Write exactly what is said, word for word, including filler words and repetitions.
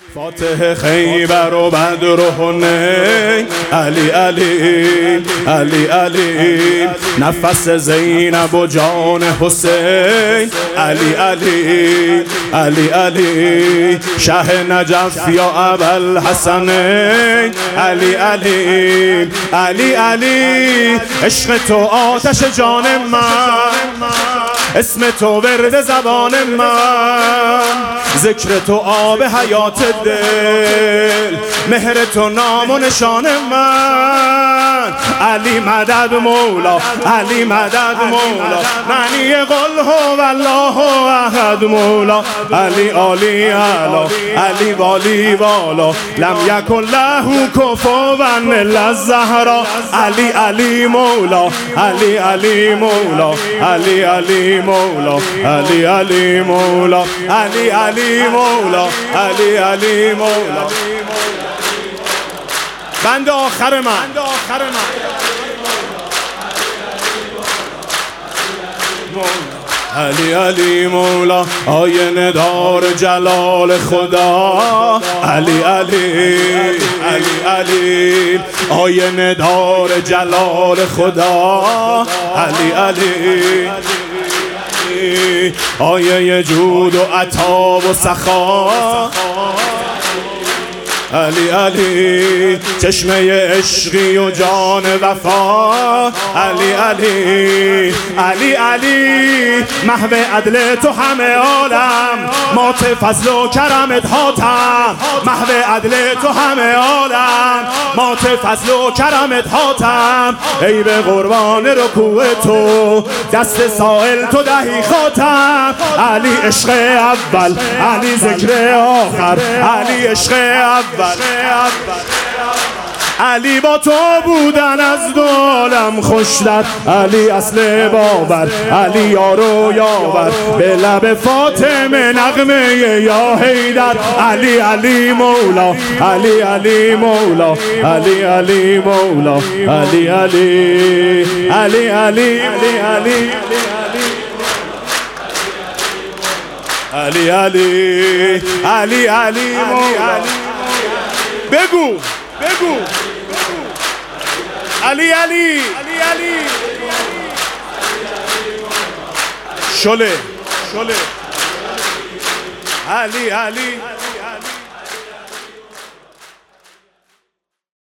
فاتح خیبر و بدر و حنین، علی علی علی علی نفس زینب و جان حسین، علی علی علی علی شه نجف یا ابوالحسنین، علی علی علی علی عشق تو آتش جان من، اسم تو ورد زبان من، ذکر تو آب حیات دل، مهر تو نام و نشان من، علی مدد مولا، علی مدد مولا، معنی قل هو الله احد مولا، علی علی علا، علی والی والا، لم یکن له کفوا الا الزهرا، علی علی مولا، علی علی مولا، علی علی مولا، علی علی مولا، علی علی مولا، علی علی مولا. بند آخر من، علی علی مولا، آینه دار جلال خدا، علی علی علی علی آینه دار جلال خدا، علی علی آیه جود و عطا و سخا، علی علی چشمه عشقی و جان وفا، علی علی علی علی محو عدل تو همه عالم، مات فضل و کرمت حاتم، محو عدل تو همه عالم، مات فضل و کرمت حاتم، ای به قربان رکوع تو دست سائل تو دهی خاتم، علی عشق اول، علی ذکر آخر، علی عشق اول، علی با تو بودن از دو عالم خوشتر، علی اصل باور، علی یار و یاور، به لب فاطمه نغمه یا حیدر، علی علی مولا، علی علی مولا، علی علی مولا، علی علی علی علی علی علی علی علی علی مولا. بگو بگو علی علی علی علی شله شله علی علی